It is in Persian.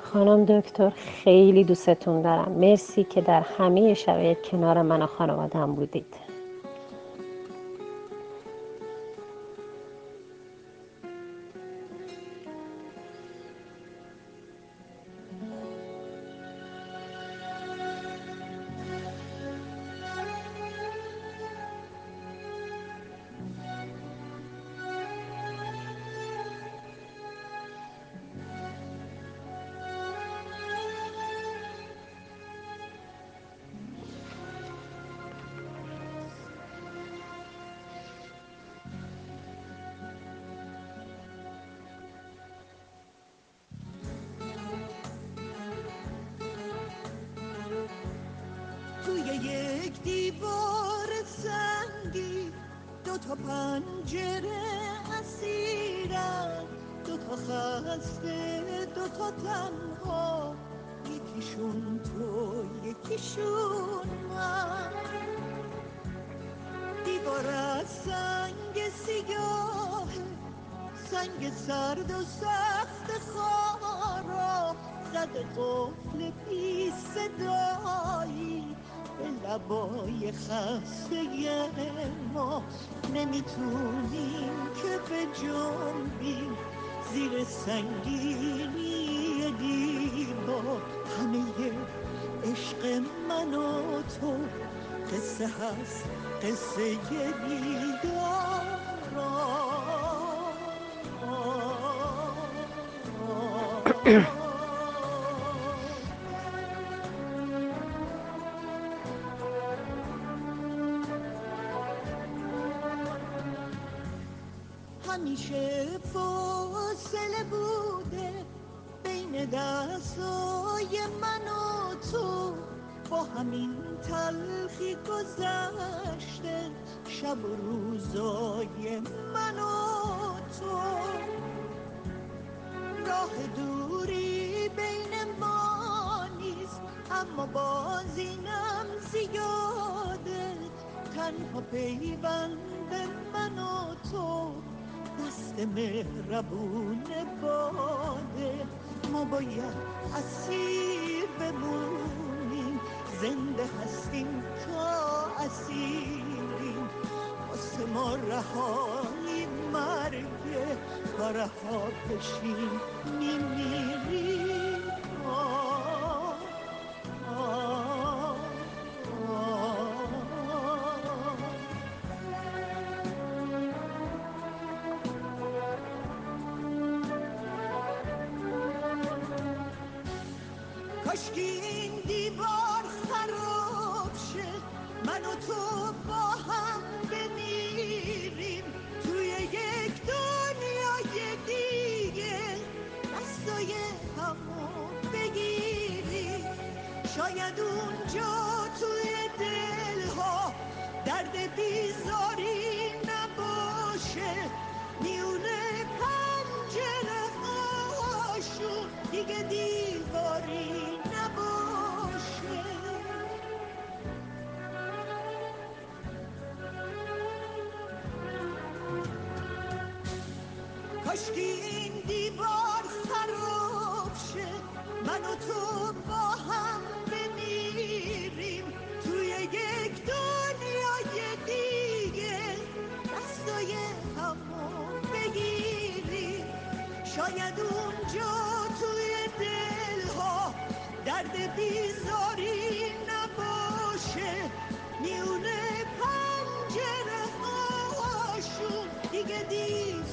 خانم دکتر خیلی دوستتون دارم. مرسی که در همه شرایط کنار من و خانواده‌ام بودید. توی یک دیوار سنگی دو تا پنجره اسیرم، دو تا خسته دو تا تنها، یکیشون تو یکیشون من. دیوار از سنگ سیاه، سنگ سرد و سخت خارا، زده قفل بی صدایی به لبای خسته ما. نمیتونیم که به جنبیم زیر سنگینی دیوار. همه عشق من و تو قصه هست، قصه دیدار. همیشه فاصله بوده بین دستای من و تو، با همین تلخی گذشته شب و روزای من و تو. راه دوری بین ما نیست، اما باز اینم زیاده. تنها پیوند من و تو دست مهربون باده. ما باید اسیر بمونیم، زنده هستیم تا اسیریم. واسه ما رهایی مرگه، تا رها بشیم میمیریم. کاشکی این دیوار خراب شه، من و تو با هم بمیریم توی یک دنیای دیگه، دستای همو بگیریم. شاید اونجا توی دلها درد بیزاری نباشه، میونه پنجره هاشون دیگه دیواری نباشه. کاشکی این دیوار خراب شه، من و تو با هم بمیریم توی یک دنیای دیگه، دستای همو بگیریم. شاید اونجا توی دلها درد بیزاری نباشه، میونه پنجره هاشون دیگه